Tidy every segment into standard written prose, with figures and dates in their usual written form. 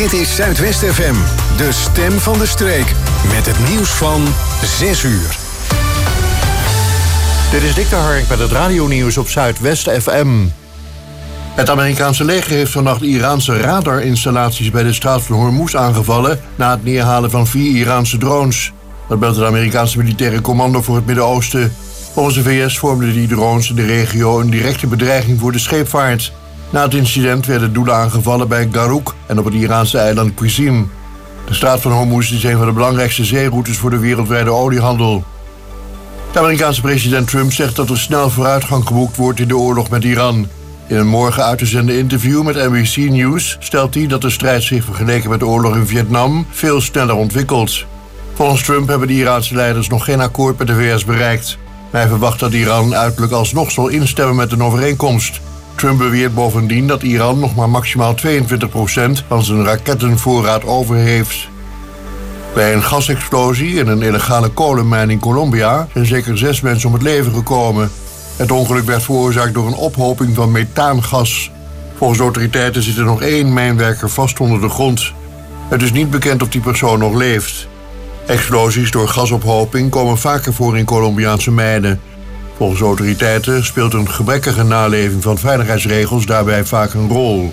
Dit is Zuidwest FM, de stem van de streek. Met het nieuws van 6 uur. Dit is Dick de Hark met het radionieuws op Zuidwest FM. Het Amerikaanse leger heeft vannacht Iraanse radarinstallaties bij de straat van Hormuz aangevallen na het neerhalen van 4 Iraanse drones. Dat meldt het Amerikaanse militaire commando voor het Midden-Oosten. Volgens de VS vormden die drones in de regio een directe bedreiging voor de scheepvaart. Na het incident werden doelen aangevallen bij Garouk en op het Iraanse eiland Qizim. De straat van Hormuz is een van de belangrijkste zeeroutes voor de wereldwijde oliehandel. De Amerikaanse president Trump zegt dat er snel vooruitgang geboekt wordt in de oorlog met Iran. In een morgen uit te zenden interview met NBC News stelt hij dat de strijd zich vergeleken met de oorlog in Vietnam veel sneller ontwikkelt. Volgens Trump hebben de Iraanse leiders nog geen akkoord met de VS bereikt. Hij verwacht dat Iran uiterlijk alsnog zal instemmen met een overeenkomst. Trump beweert bovendien dat Iran nog maar maximaal 22% van zijn rakettenvoorraad over heeft. Bij een gasexplosie in een illegale kolenmijn in Colombia zijn zeker 6 mensen om het leven gekomen. Het ongeluk werd veroorzaakt door een ophoping van methaangas. Volgens de autoriteiten zit er nog 1 mijnwerker vast onder de grond. Het is niet bekend of die persoon nog leeft. Explosies door gasophoping komen vaker voor in Colombiaanse mijnen. Volgens de autoriteiten speelt een gebrekkige naleving van veiligheidsregels daarbij vaak een rol.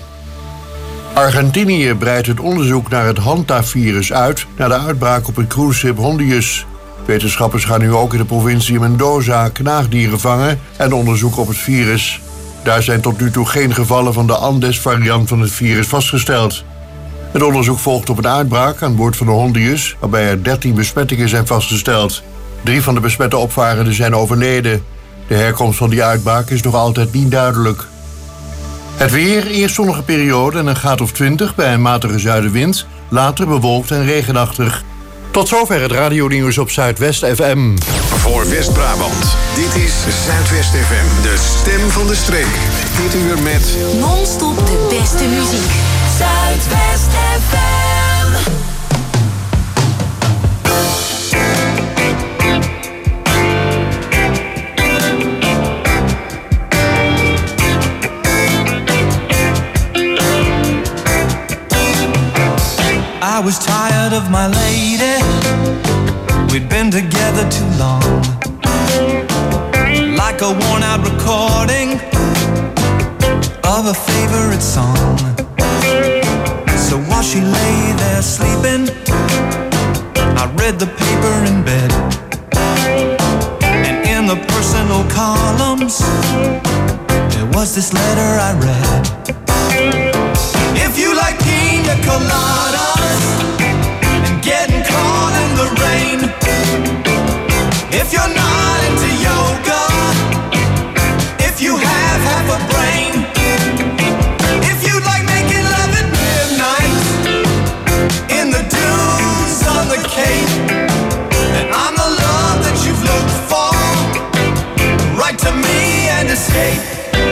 Argentinië breidt het onderzoek naar het Hanta-virus uit na de uitbraak op het cruiseschip Hondius. Wetenschappers gaan nu ook in de provincie Mendoza knaagdieren vangen en onderzoeken op het virus. Daar zijn tot nu toe geen gevallen van de Andes-variant van het virus vastgesteld. Het onderzoek volgt op een uitbraak aan boord van de Hondius, waarbij er 13 besmettingen zijn vastgesteld. 3 van de besmette opvarenden zijn overleden. De herkomst van die uitbraak is nog altijd niet duidelijk. Het weer, eerst zonnige periode en een graad of 20 bij een matige zuidenwind. Later bewolkt en regenachtig. Tot zover het radionieuws op Zuidwest FM. Voor West-Brabant, dit is Zuidwest FM, de stem van de streek. Dit uur met non-stop de beste muziek. Zuidwest FM. I was tired of my lady. We'd been together too long. Like a worn out recording of a favorite song. So while she lay there sleeping, I read the paper in bed. And in the personal columns, there was this letter I read. If you like pina coladas and getting caught in the rain, if you're not into yoga, if you have half a brain, if you like making love at midnight in the dunes on the Cape, then I'm the love that you've looked for. Write to me and escape.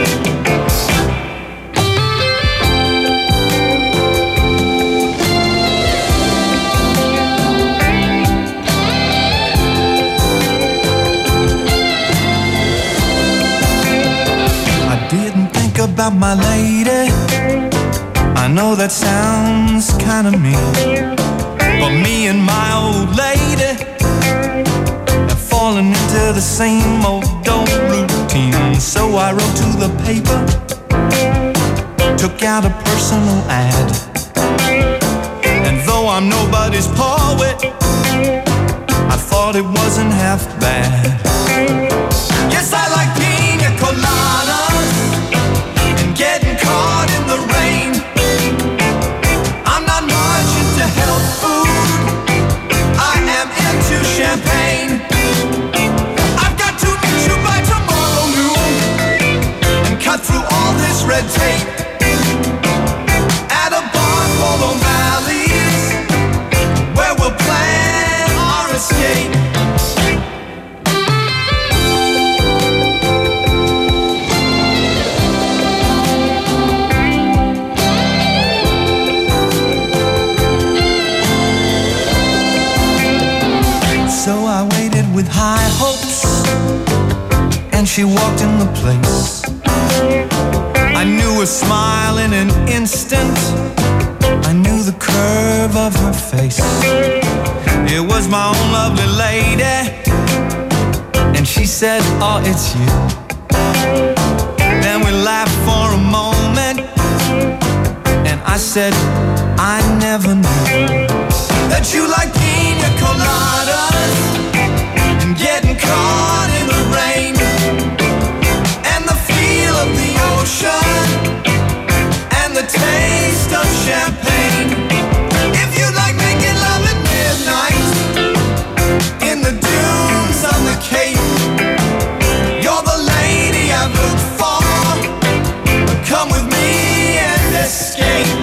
About my lady, I know that sounds kind of mean, but me and my old lady have fallen into the same old routine. So I wrote to the paper, took out a personal ad, and though I'm nobody's poet, I thought it wasn't half bad. Yes, I like pina coladas, getting caught in the rain. I'm not much into health food, I am into champagne. I've got to meet you by tomorrow noon and cut through all this red tape at a bar called O'Malley's, where we'll plan our escape. With high hopes, and she walked in the place. I knew her smile in an instant, I knew the curve of her face. It was my own lovely lady. And she said, oh, it's you. Then we laughed for a moment. And I said, I never knew that you like pina coladas and getting caught in the rain and the feel of the ocean and the taste of champagne. If you like making love at midnight in the dunes on the Cape, you're the lady I've looked for. Come with me and escape.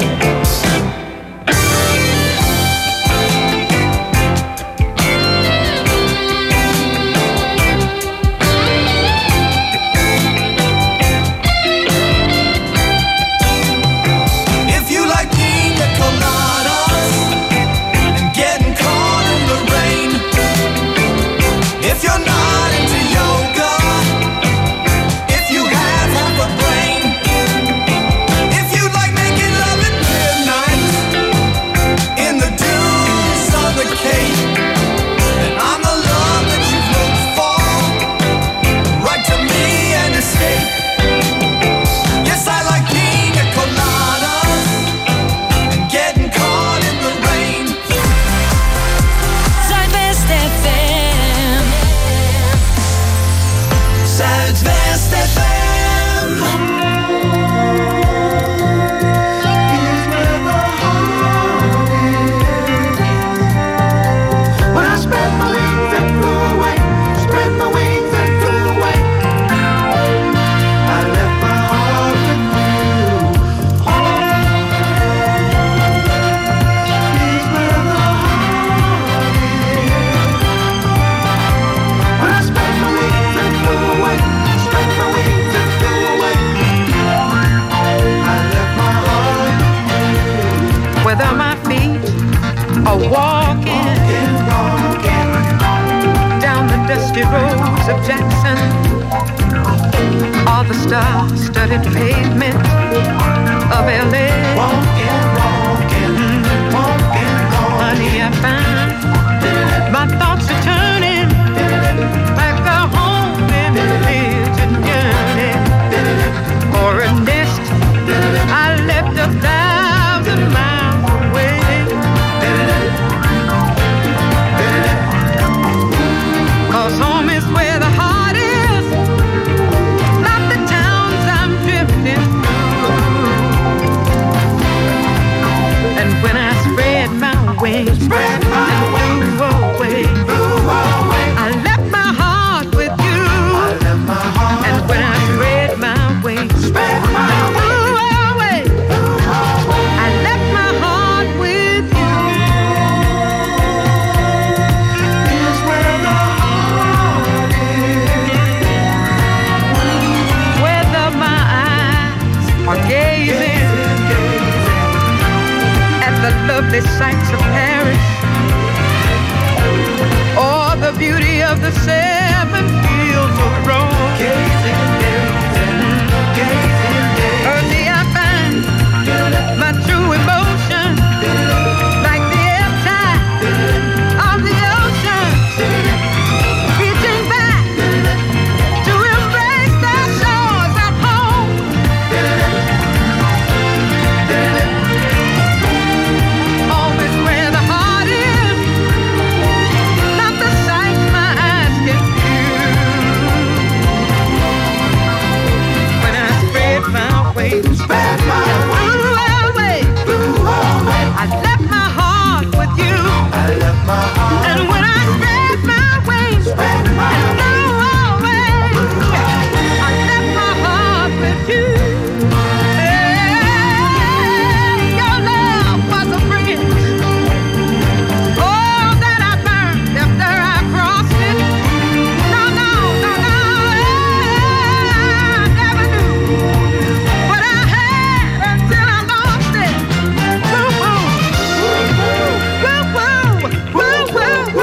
Of Jackson, all the star-studded pavement of LA. Walking, honey, I find my thoughts are turning back to home in the vision yearning for a nest I left 1,000 miles away. Cause home is where the heart is, not the towns I'm drifting through. And when I spread my wings and flew away, I left my heart with you. And when I spread my wings and flew away, I left my heart with you. Are gazing at the lovely sights of Paris, or the beauty of the 7 fields of Rome. Early I find my true emotion, like the ebb tide of the ocean, reaching back to embrace the shores of home. Home is where the heart is, not the sight my eyes can view. When I spread my wings and flew away, I left my heart with you. And when I spread my wings and flew away, I left my heart with you. Your love was a bridge, oh, that I burned after I crossed it. No, I never knew what I had until I lost it. Woo, woo, woo, woo, woo, woo, woo.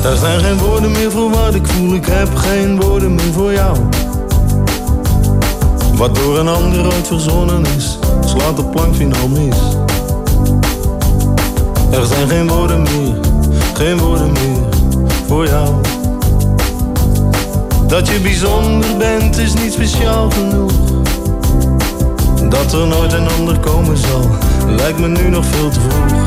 Er zijn geen woorden meer voor wat ik voel, ik heb geen woorden meer voor jou. Wat door een ander ooit verzonnen is, slaat de plank finaal mis. Er zijn geen woorden meer voor jou. Dat je bijzonder bent is niet speciaal genoeg. Dat er nooit een ander komen zal, lijkt me nu nog veel te vroeg.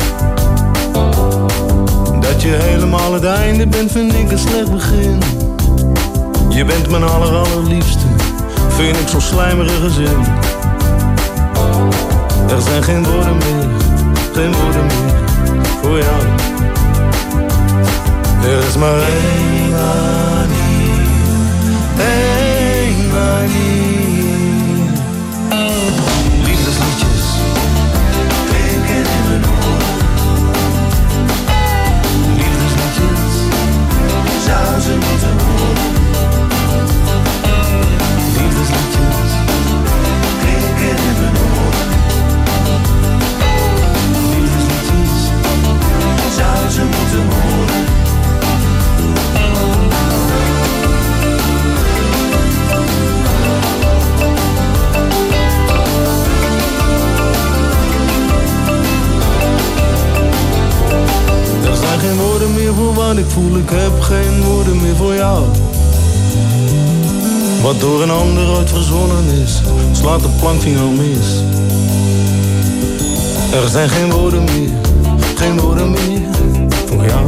Dat je helemaal het einde bent, vind ik een slecht begin. Je bent mijn allerliefste, vind ik zo'n slijmerige zin. Er zijn geen woorden meer voor jou. Er is maar één manier. Liefdesliedjes klinken in mijn oren. Liefdesliedjes zou ze moeten horen. Liefdesliedjes klinken in mijn oren. Liefdesliedjes zou ze moeten horen. Er zijn geen woorden meer voor wat ik voel, ik heb geen woorden meer voor jou. Wat door een ander ooit verzonnen is, slaat de plank finaal mis. Er zijn geen woorden meer voor jou.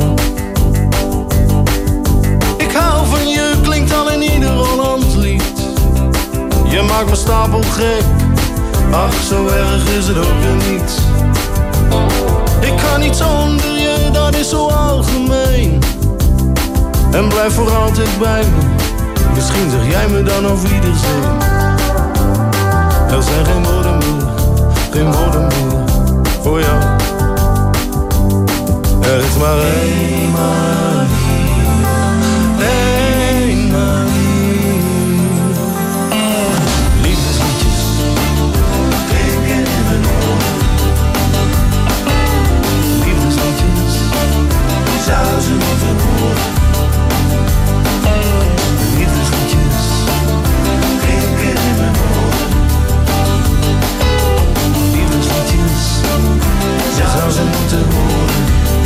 Ik hou van je, klinkt al in ieder Hollands lied. Je maakt me stapel gek, ach zo erg is het ook weer niet. Ik kan niet zonder je, dat is zo algemeen. En blijf voor altijd bij me, misschien zeg jij me dan auf Wiedersehen. Er zijn geen woorden meer voor jou. Er is maar één manier. Liefdesliedjes klinken in mijn oren. Liefdesliedjes zou ze moeten horen. Liefdesliedjes klinken in mijn oren. Liefdesliedjes zou ze moeten horen.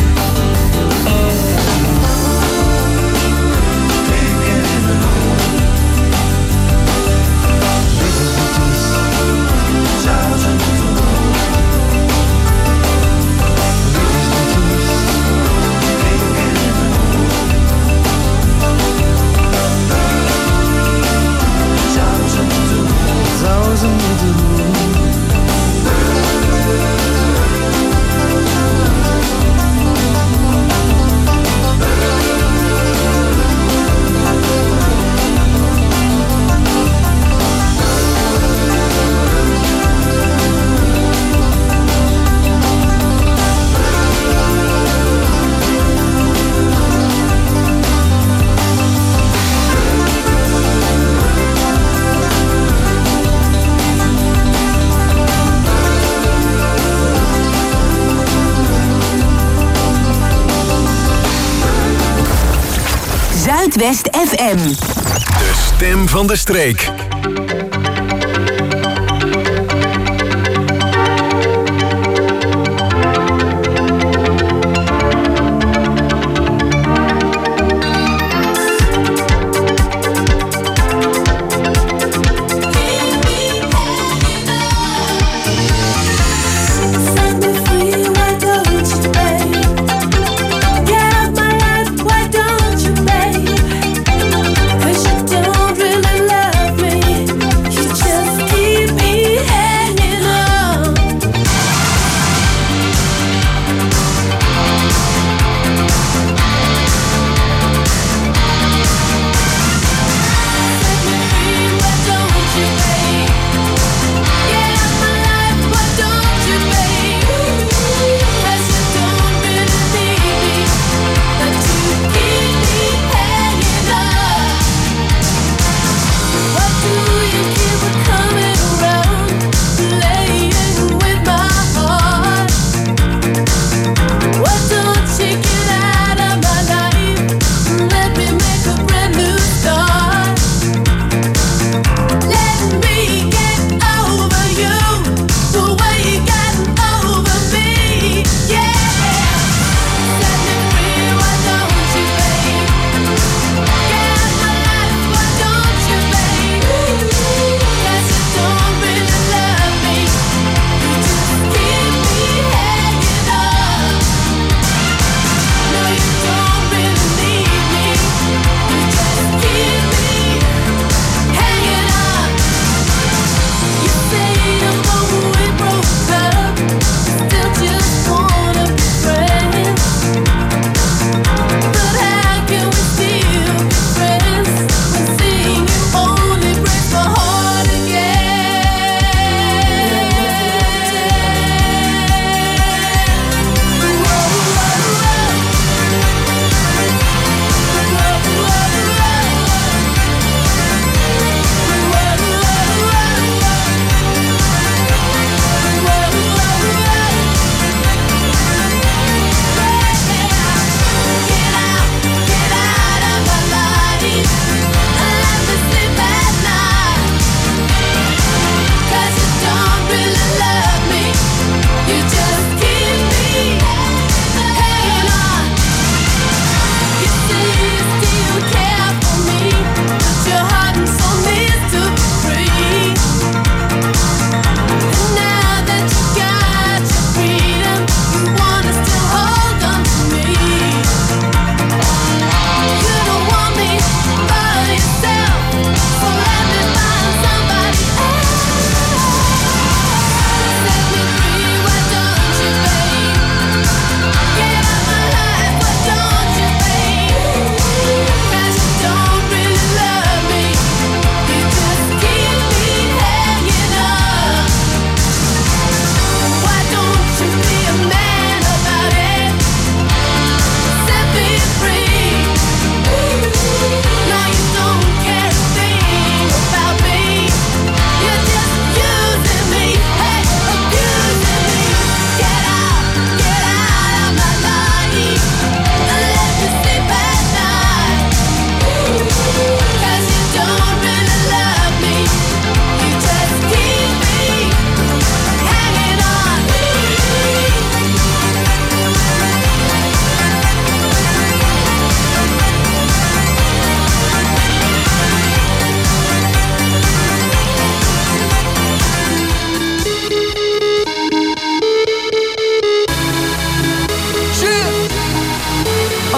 Klinken in mijn oren. Liefdesliedjes zou ze moeten horen. Zuidwest FM. De stem van de streek. Don't really love me.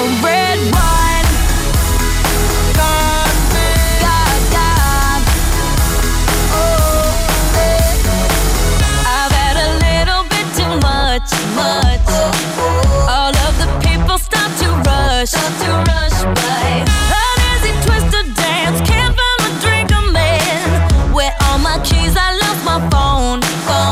red wine. God, God. Oh, I've had a little bit too much. All of the people start to rush by. Uneasy twisted dance, can't find my drink, I'm in. Where all my keys, I lost my phone.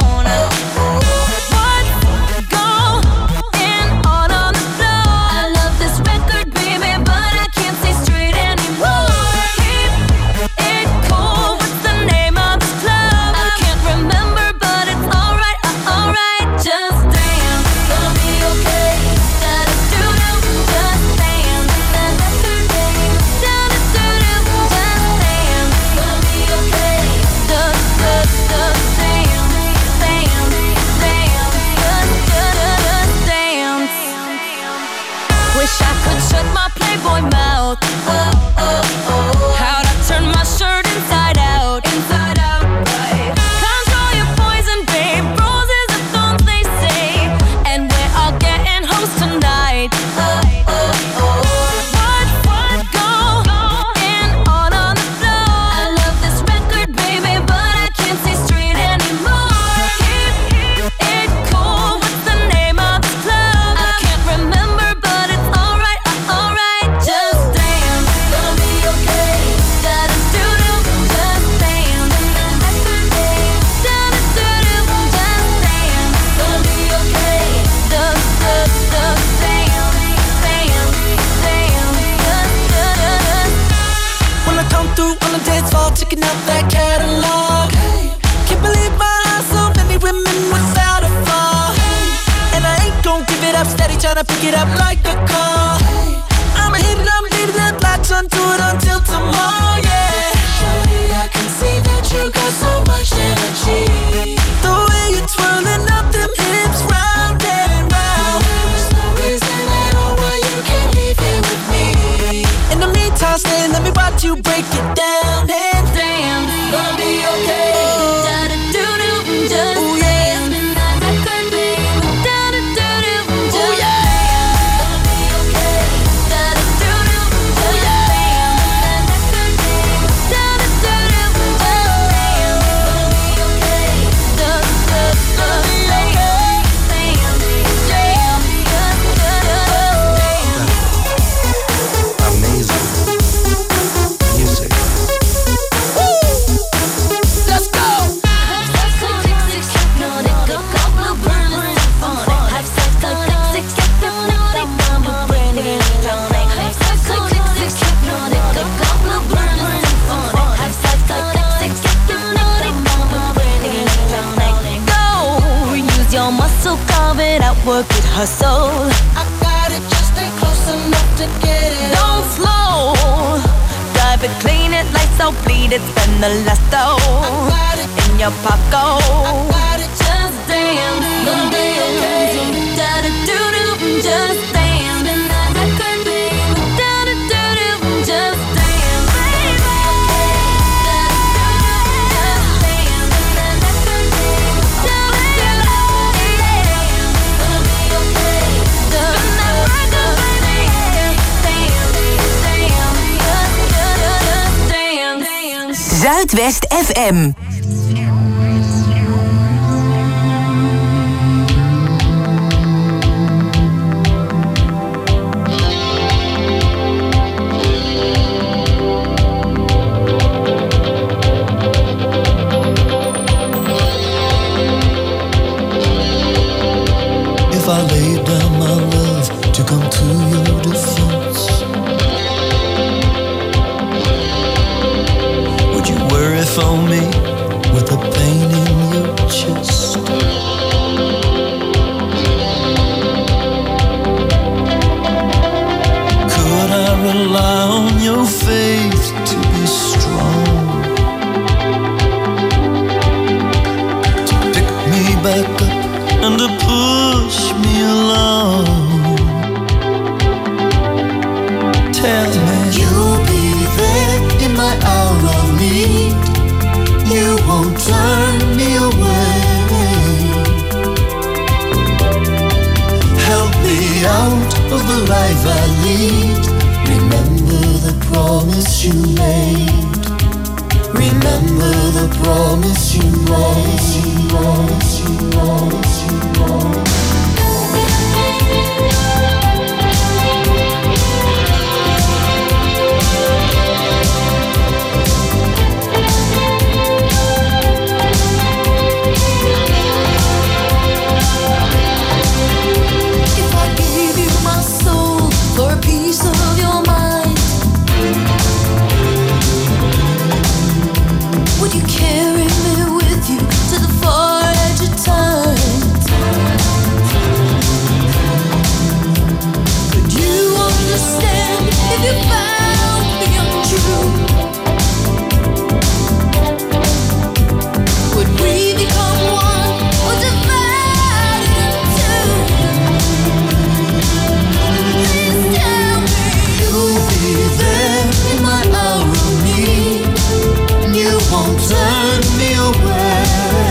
What's going on the floor? I love this record, baby, but I can't see straight anymore. Keep it cool, what's the name of this club? I can't remember, but it's alright, just dance. Gonna be okay. Da-da-doo-doo, just dance. Da-da-doo-doo, da-da-doo-doo, just dance. Gonna be okay. Da-da-da-da, dance, dance. Wish I could shut my Playboy mouth. How'd I turn my shirt inside out? Right. Control your poison, babe. Roses are thorns, they say, and we're all getting hosed tonight. What's going on the floor? I love this record, baby, but I can't see straight anymore. Keep it cool. What's the name of this club? I can't remember, but it's alright, just dance. Gonna be okay. Da-da-doo-doo, just dance. Da-da-doo-doo, just dance. Gonna be okay. Da-da-da, dance. When I come through on the dance floor, checking out that catalog. Can't believe my eyes, so many women without a flaw. And I ain't gon' give it up, steady tryna pick it up like a car. I'ma hit it, latch onto it until tomorrow, yeah. Surely I can see that you got so much energy. The way you're twirling up them hips round and round. There's no reason at all why you can't leave here with me. In the meantime, stay, let me watch you break it down and dance. Gonna be okay. Da-da-doo-doo, just dance. Record, babe. Da-da-doo-doo, just dance. Gonna be okay. Da-da-doo-doo, just dance. Record, babe. Da-da-doo-doo, just dance. Gonna be okay. Da-da-da-da, Amazing music. Let's go. Go, use your muscle, carve it out, work it, hustle. I got it, just stay close enough to get it. Don't slow, drive it, clean it, lights out, bleed it, spend the last dough Got it, in your pocket. got it, Just dance, gonna be okay. Da-da-doo-doo, just dance. Record, babe. Da-da-doo-doo, just dance, baby. Da-da-doo-doo, just dance. Record, babe. Da-da-doo-doo, gonna be okay. Da-da-doo-doo, dance, dance. Zuidwest FM. If I laid down my love to come to your defense, would you worry for me with the pain in your chest? Could I rely on your faith to be strong, to pick me back up and to push me along? Tell me you'll be there in my hour of need. You won't turn me away. Help me out of the life I lead. promise you If I gave you my soul for a piece of your mind, would you carry me with you to the far edge of time? Could you understand if you found me untrue? Would we become one or divide in two? Please tell me You'll be there in my hour of need. You won't turn me away.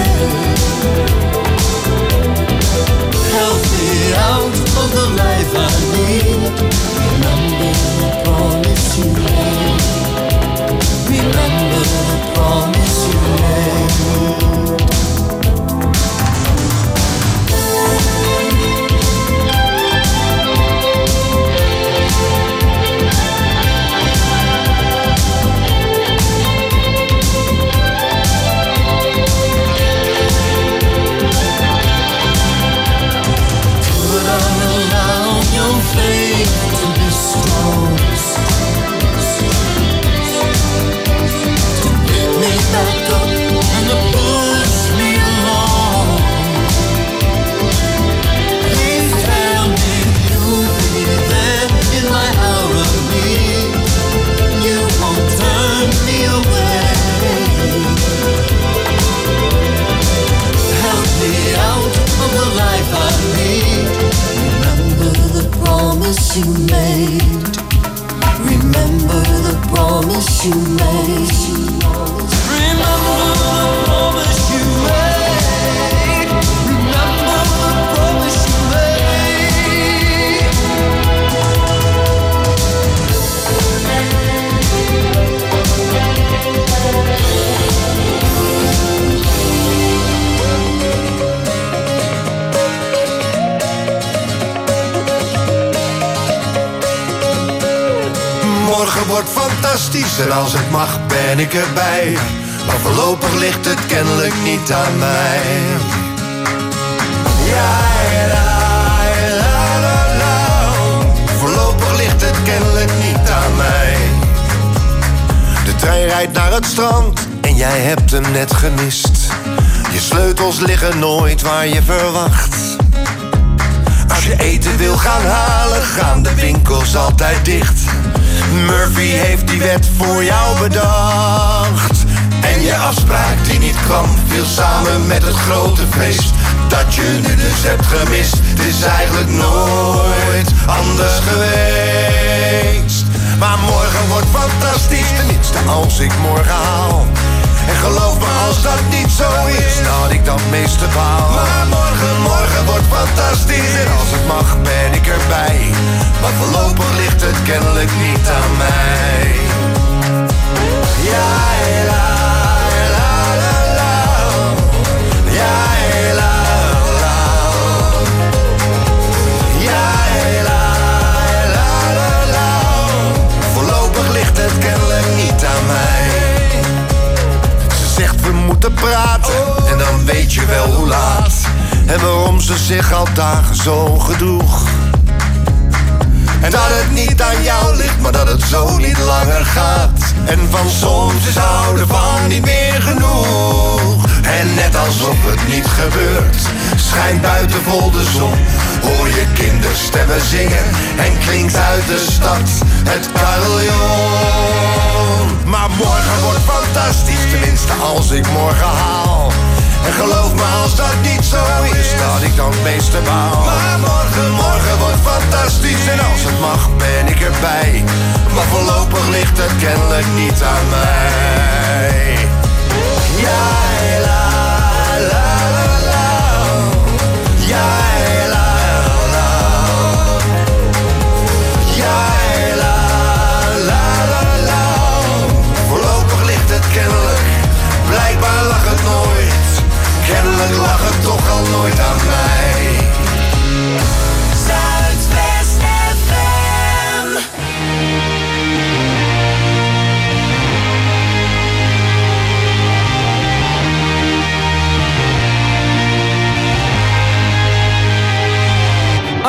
Help me out of the life I need. Remember the promise you made. Remember the promise you made. Could I allow your faith to be strong, to pick me back up and to push me along? Please tell me you'll be there in my hour of need. You won't turn me away. Help me out of the life I lead. Remember the promise you made. Remember the promise you made. Remember the promise you made. Remember the promise you made. Morgen wordt fantastisch en als het mag ben ik erbij. Maar voorlopig ligt het kennelijk niet aan mij. Ja, la, la, la. Voorlopig ligt het kennelijk niet aan mij. De trein rijdt naar het strand en jij hebt hem net gemist. Je sleutels liggen nooit waar je verwacht. Als je eten wil gaan halen, gaan de winkels altijd dicht. Murphy heeft die wet voor jou bedacht. En je afspraak die niet kwam, viel samen met het grote feest dat je nu dus hebt gemist. Het is eigenlijk nooit anders geweest. Maar morgen wordt fantastisch, tenminste als ik morgen haal. En geloof me als dat niet zo is, dat ik dan het meeste baal. Maar morgen wordt fantastisch en als het mag ben ik erbij. Maar voorlopig ligt het kennelijk niet aan mij. Ja, la, la, la, la. Ja, la, la. Ja, la, la, la, la. Voorlopig ligt het kennelijk niet aan mij. Zegt we moeten praten en dan weet je wel hoe laat. En waarom ze zich al dagen zo gedroeg. En dat het niet aan jou ligt, maar dat het zo niet langer gaat. En van soms is houden van niet meer genoeg. En net alsof het niet gebeurt, schijnt buiten vol de zon. Hoor je kinderstemmen zingen en klinkt uit de stad het carillon. Maar morgen wordt fantastisch, tenminste als ik morgen haal. En geloof me als dat niet zo is, dat ik dan het meeste baal. Maar morgen wordt fantastisch en als het mag ben ik erbij. Maar voorlopig ligt het kennelijk niet aan mij. Ja, la, la, la, la. Ja, la, la. Ja, la, la, la, la. Voorlopig ligt het kennelijk blijkbaar lachen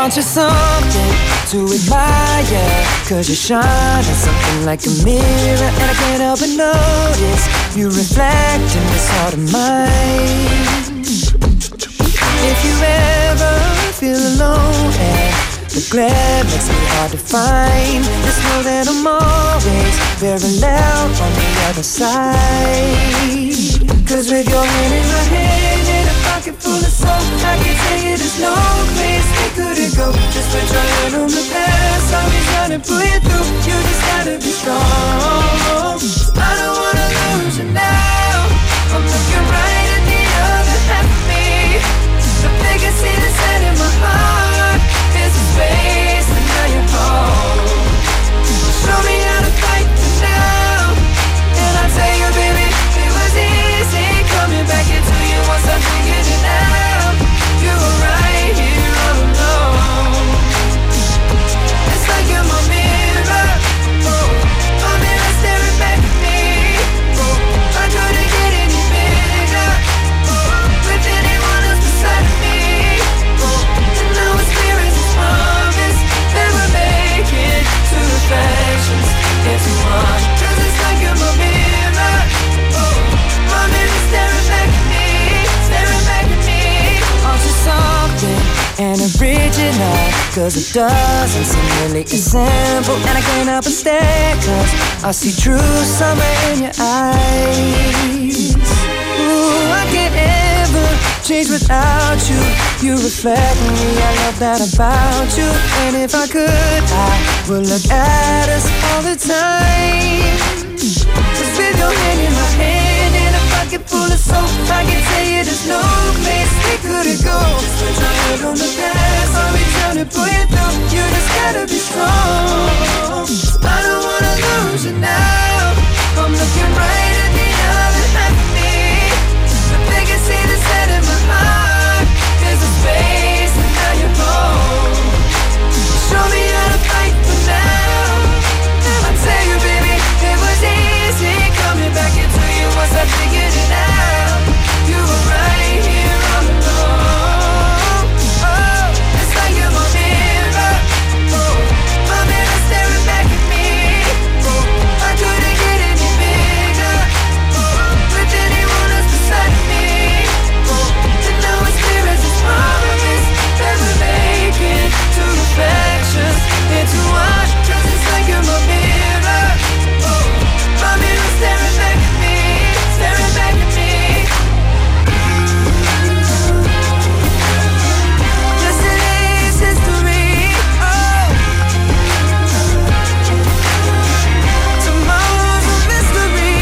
Aren't you something to admire? Cause you shine as something like a mirror, and I can't help but notice you reflect in this heart of mine. If you ever feel alone and the glare makes me hard to find, just know that I'm always very loud on the other side. Cause with your hand in my hand and a pocket full of soul, I can tell you there's no place we couldn't go. Just put your hand on the past, I'll be trying to pull you through. You just gotta be strong. I don't wanna lose you now. I'm looking right at the other half of me. The bigger see the set in my heart is a space, and now you're home. Show me how to fight for now, and I'll tell you, baby, it was easy coming back into you once I figured it out. You were right here all alone. It's like you're my mirror, my mirror staring back at me. I couldn't get any bigger with anyone else beside me. And now it's clear as a promise that we're making two reflections into one. Cause it's like you're my mirror, my mirror staring back at me, staring back at me. Aren't you something and original? Cause it doesn't seem really as simple, and I can't help but stare, cause I see true summer in your eyes. Ooh, I can't ever change without you. You reflect me, I love that about you. And if I could, I would look at us all the time. Just with your hand in my hand and a pocket full of soap, I can tell you there's no place we couldn't go. Just put your head on the past, I'll be trying to pull you through. You just gotta be strong. I don't wanna lose you now. I'm looking right at the other half of me. The biggest see the set in my heart is a space, and now you're home. Show me how to fight for now. I tell you, baby, it was easy coming back into you once I figured it out. You were right here all alone. Oh, it's like you're my mirror, my mirror staring back at me. I couldn't get any bigger with anyone else beside me. And now it's clear as a promise that we're making two reflections into one. Cause it's like you're my mirror, my mirror staring back at me, staring back at me. Yesterday's history, tomorrow's a mystery.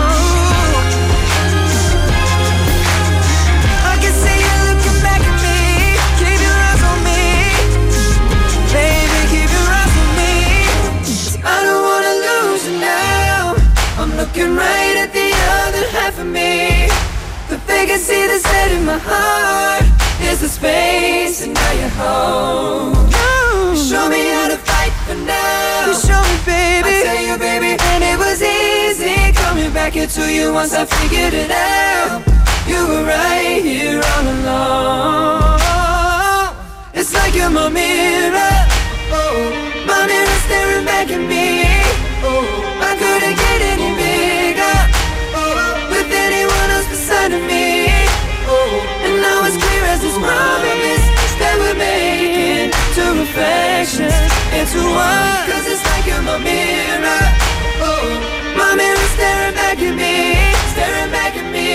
I can see you looking back at me. Keep your eyes on me, baby, keep your eyes on me. I don't wanna lose you now. I'm looking right at the other half of me. The vacancy that's set in my heart is the space, and now you're home. You show me how to fight for now. You show me, baby. I tell you, baby, and it was easy coming back into you once I figured it out. You were right here all along. It's like you're my mirror, my mirror staring back at me. I couldn't get any bigger with anyone else beside of me. And now it's clear as this promise that we're making two reflections into one. Cause it's like you're my mirror, my mirror staring back at me, staring back at me.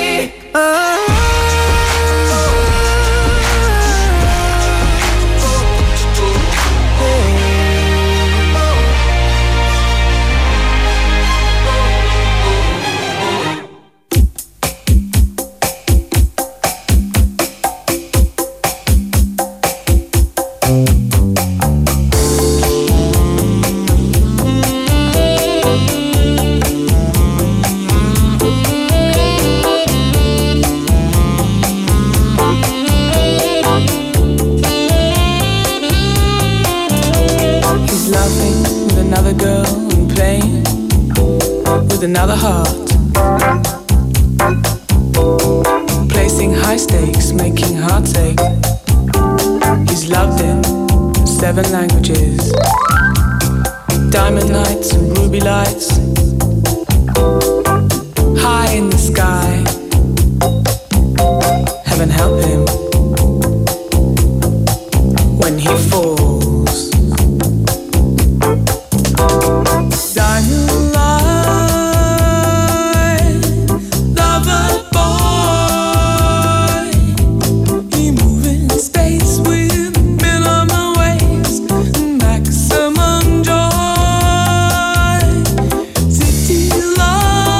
with another heart. Placing high stakes, making hearts ache. He's loved it, 7 languages. Diamond nights and ruby lights. High in the sky. Heaven help him when he falls. Diamond light, lover boy. He move in space with minimum waves, maximum joy. City light.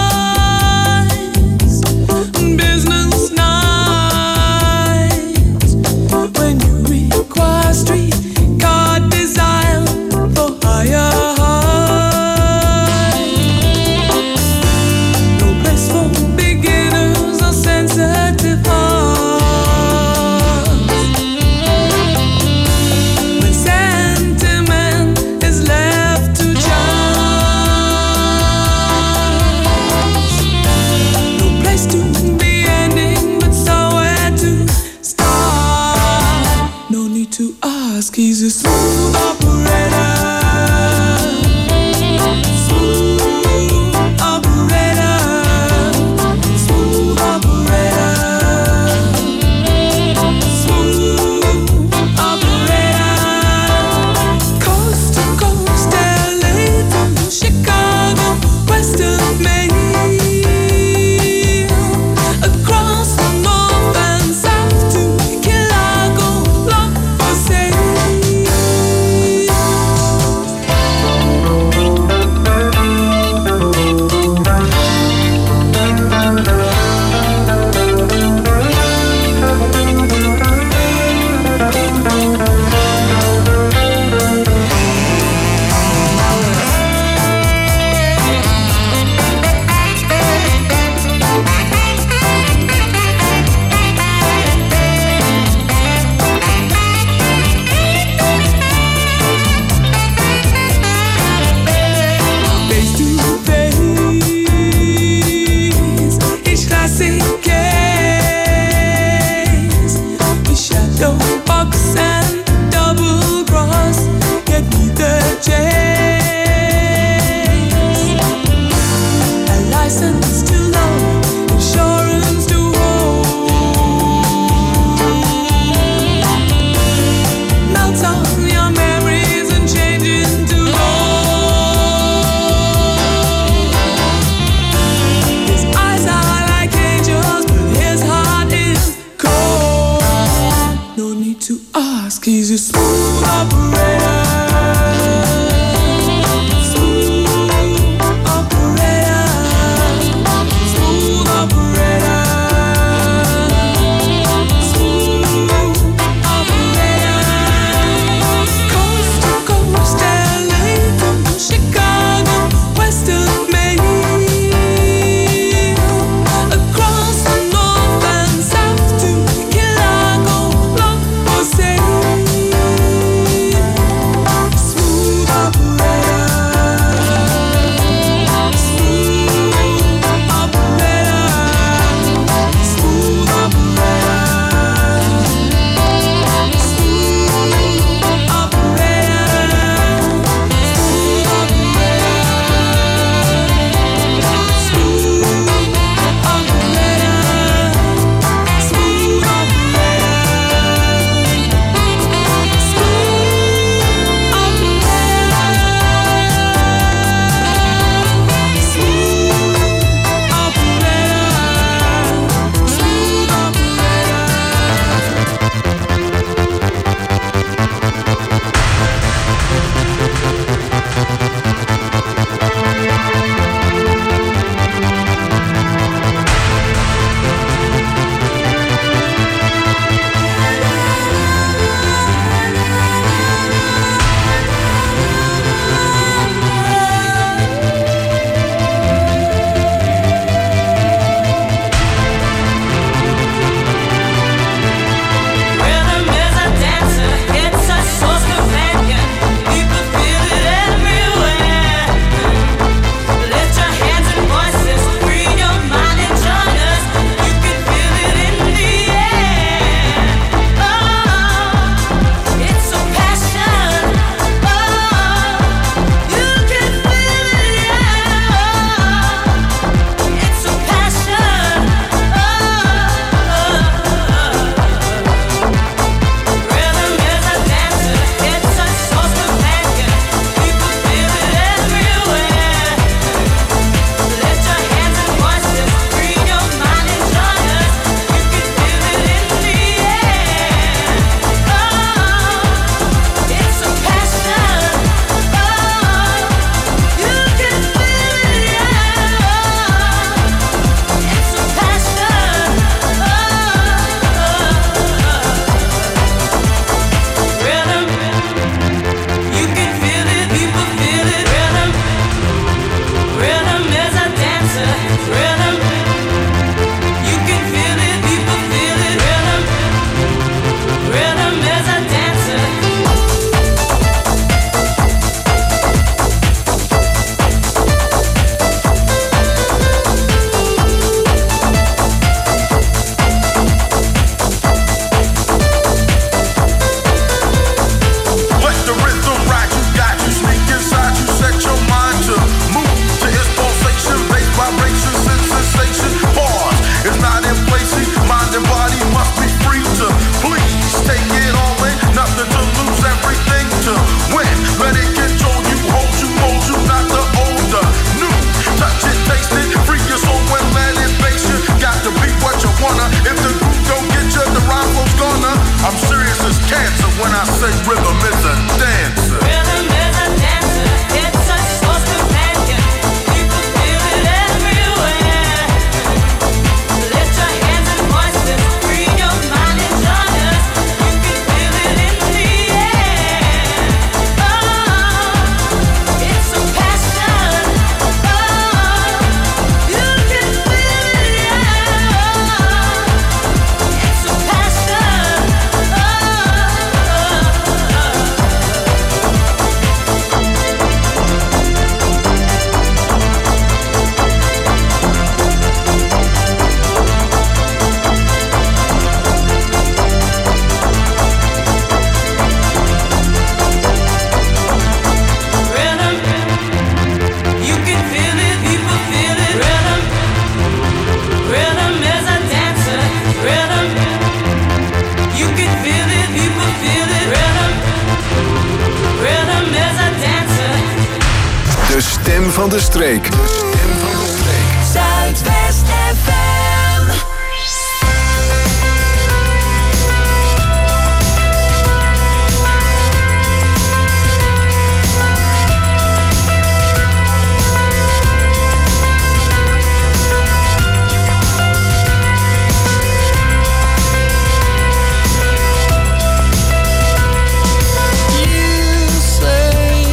stem van de streek. De stem van de streek. Zuidwest FM.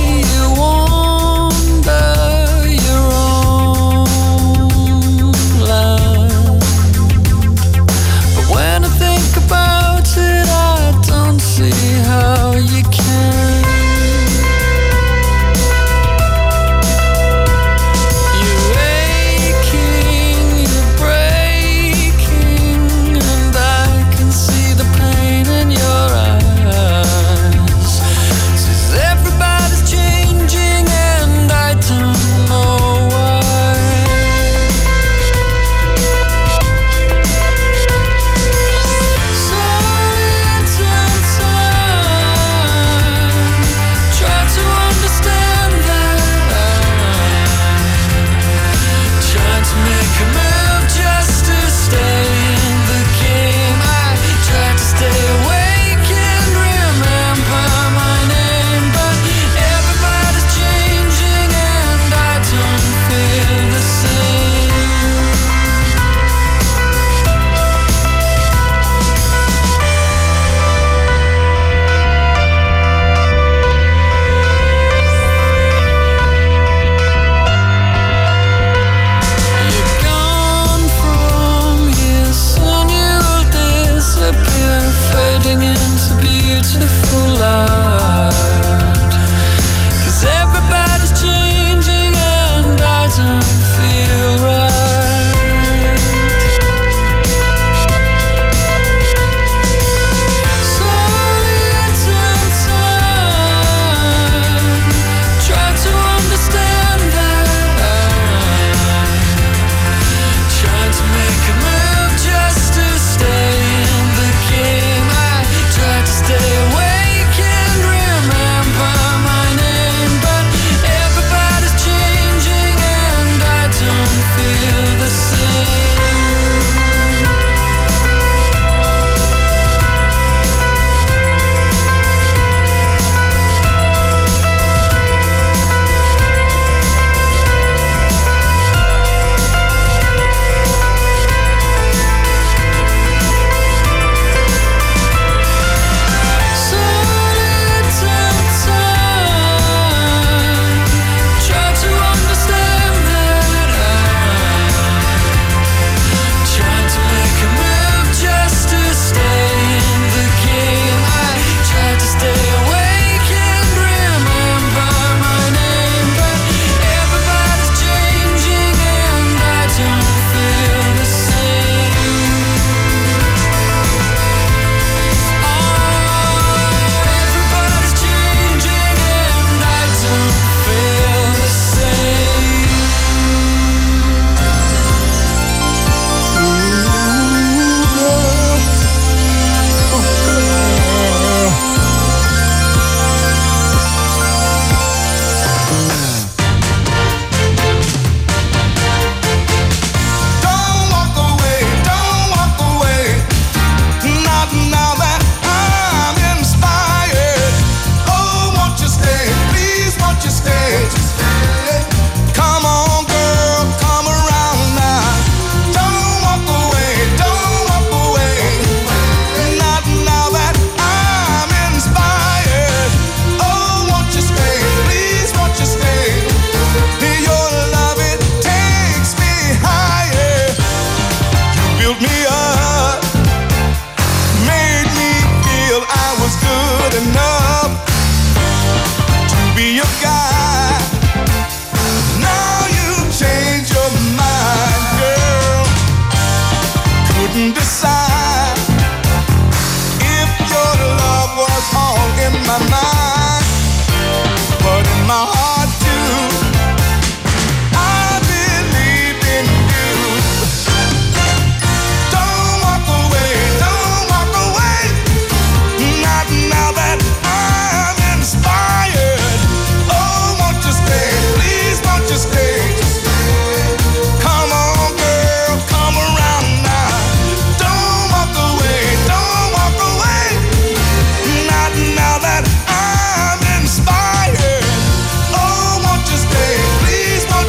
Like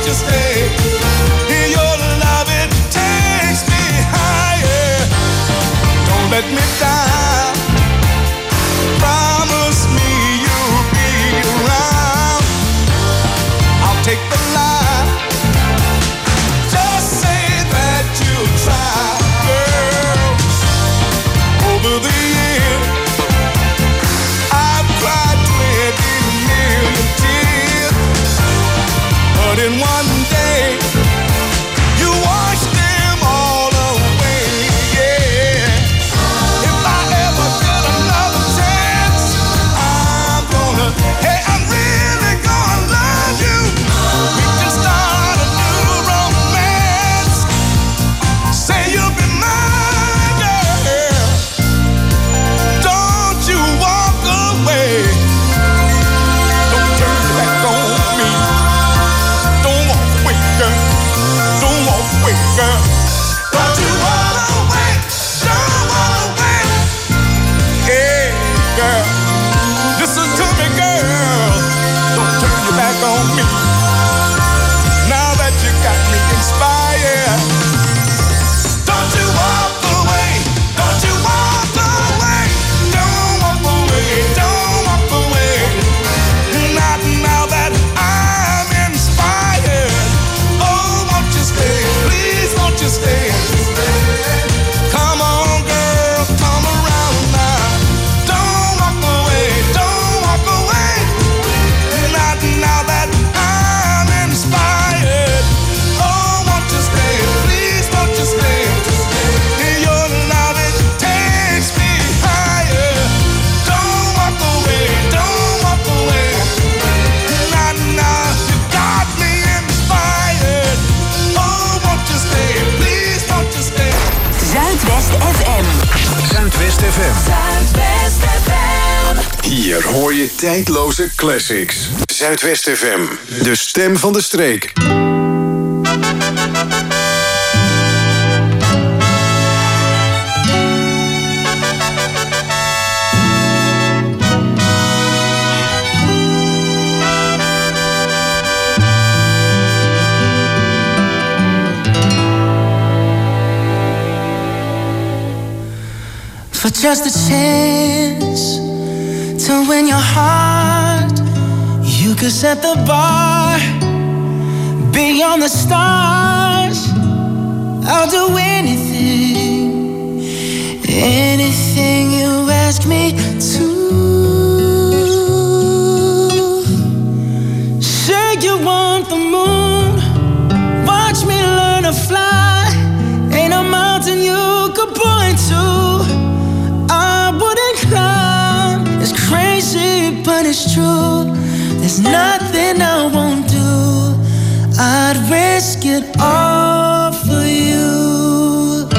you stay? Your love, it takes me higher. Don't let me down. Promise me you'll be around. I'll take the line. Just say that you'll try, girl. Over the years, I've cried 20 million tears, but in one day, you washed them all away. Yeah. If I ever get another chance, I'm really gonna love you. We can start a new romance. Say you'll be mine, girl. Don't you walk away. Don't turn your back on me. Don't walk away, girl. Don't walk away, girl. Don't you walk away. Don't walk away. Hey, girl. Listen to me, girl. Don't turn your back on me. Now that you got me inspired. Don't you walk away. Don't you walk away. Don't walk away. Don't walk away. Not now that I'm inspired. Oh, won't you stay? Please, won't you stay? Come on, girl. Come around now. Don't walk away. Don't walk away. Not now that I'm inspired. Oh, won't you stay? Please, won't you stay? Your love, it takes me higher. Don't walk away. Don't walk away. Not now. You got me inspired. Oh, won't you stay? Please, won't you stay? Zuidwest FM. Zuidwest FM. Zuidwest FM. Hier hoor je tijdloze classics. Zuidwest FM. De stem van de streek. For just a chance to win your heart, you could set the bar beyond the stars. I'll do anything, anything you ask me to. Say you want the moon, watch me learn to fly. Ain't a mountain you could point to I wouldn't climb. It's crazy, but it's true. There's nothing I won't do. I'd risk it all for you.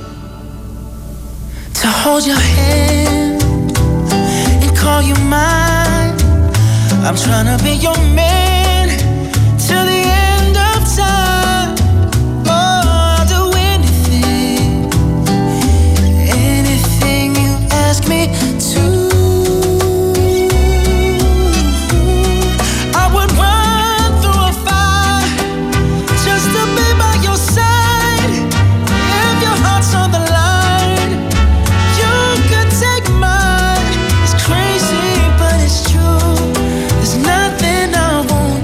To hold your hand and call you mine. I'm trying to be your man till the end of time. Oh, I'll do anything, anything you ask me to. I would run through a fire just to be by your side. If your heart's on the line, you could take mine. It's crazy, but it's true. There's nothing I won't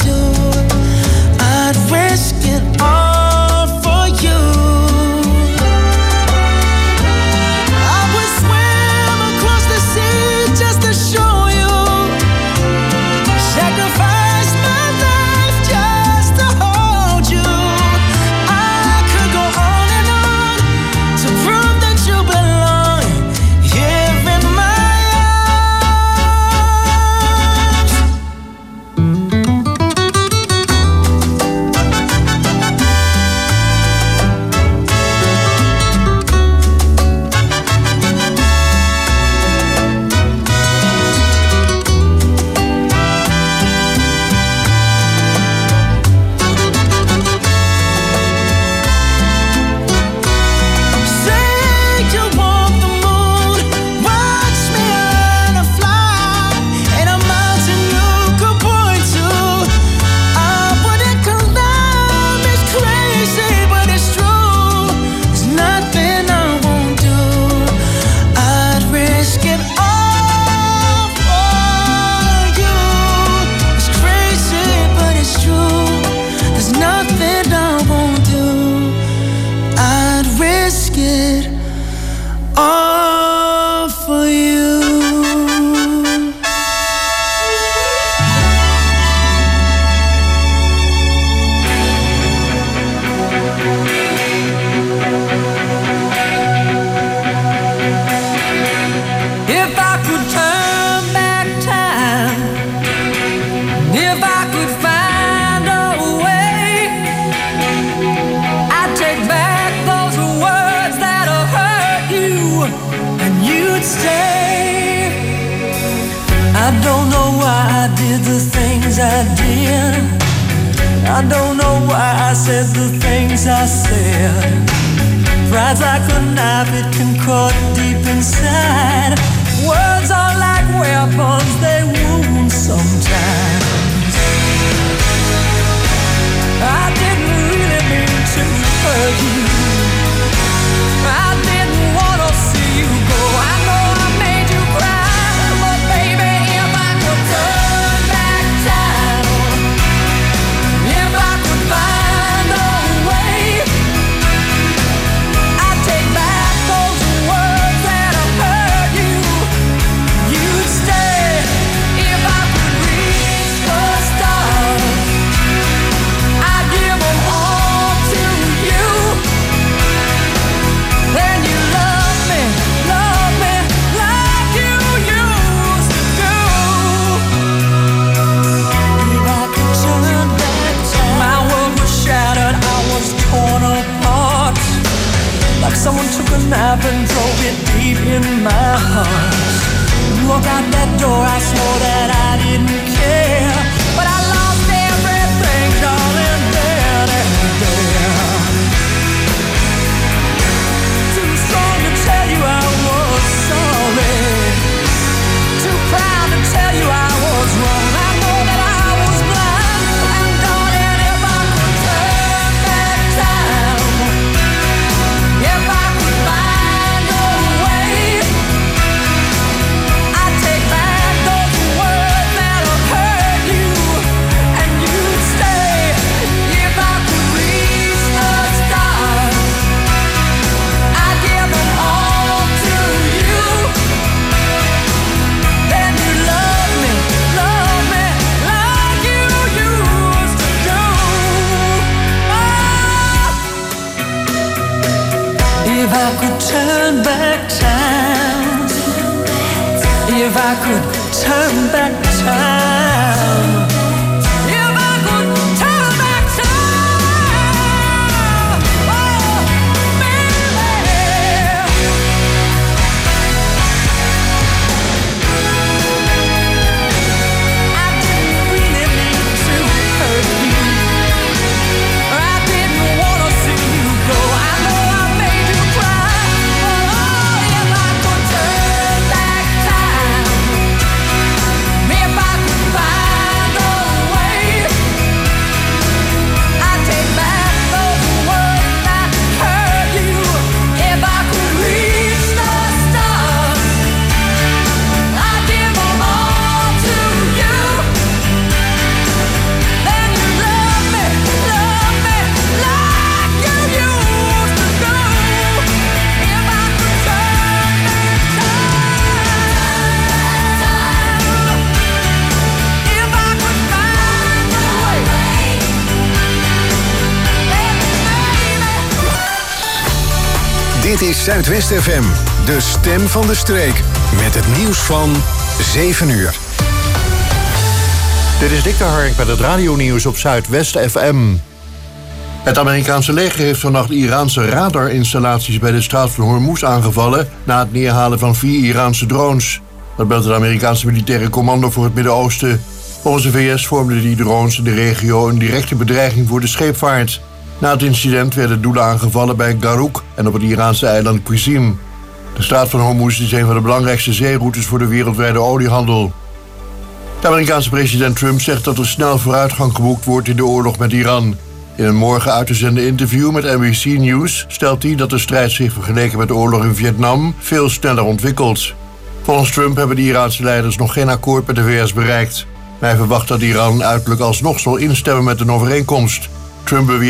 something I won't do. I'd risk it all for you. If I could turn back time, if I could find a way, I'd take back those words that have hurt you, and you'd stay. I don't know why I did the things I did. I don't know why I said the things I said. Pride's like a knife, it can cut deep inside. Words are like weapons, they wound sometimes. I didn't really mean to hurt you. I didn't want to see you go. I know I made you cry, but baby, if I could turn back time, if I could find a way, I'd take back those words that have hurt you. You'd stay. If I could reach the stars, I'd give them all to you. Then you love me like you used to do. If I could turn back time, my world was shattered, I was torn apart. Like someone took a knife and drove it deep in my heart. You walked out that door, I swore that I didn't care, but I lost everything, darling, there and there. Too strong to tell you I was sorry, too proud to tell you I was wrong. I know that I was blind, and darling, if I could turn back time, if I could find a way, I'd take back those words that have hurt you, and you'd stay. If I could reach the stars, I'd give them all to you. Then you love me like you used to do. If I could turn back time, if I could turn back time, if I could turn back time, oh, baby. I didn't really mean to hurt you. I didn't want to see you go. I know I made you cry, but oh, if I could turn back time, if I could find a way, I'd take back those words that hurt you. If I could reach the stars, I'd give them all to you. Then you love me like you used to do. If I could turn back time, if I could find a way, Dit is Zuidwest FM, de stem van de streek. Met het nieuws van 7 uur. Dit is Dick de Hark met het radionieuws op Zuidwest FM. Het Amerikaanse leger heeft vannacht Iraanse radarinstallaties bij de straat van Hormuz aangevallen na het neerhalen van 4 Iraanse drones. Dat meldt het Amerikaanse militaire commando voor het Midden-Oosten. Volgens de VS vormden die drones in de regio een directe bedreiging voor de scheepvaart. Na het incident werden doelen aangevallen bij Garouk en op het Iraanse eiland Qizim. De straat van Hormuz is een van de belangrijkste zeeroutes voor de wereldwijde oliehandel. De Amerikaanse president Trump zegt dat er snel vooruitgang geboekt wordt in de oorlog met Iran. In een morgen uit te zenden interview met NBC News stelt hij dat de strijd zich vergeleken met de oorlog in Vietnam veel sneller ontwikkelt. Volgens Trump hebben de Iraanse leiders nog geen akkoord met de VS bereikt. Hij verwacht dat Iran uiterlijk alsnog zal instemmen met een overeenkomst. Trump beweert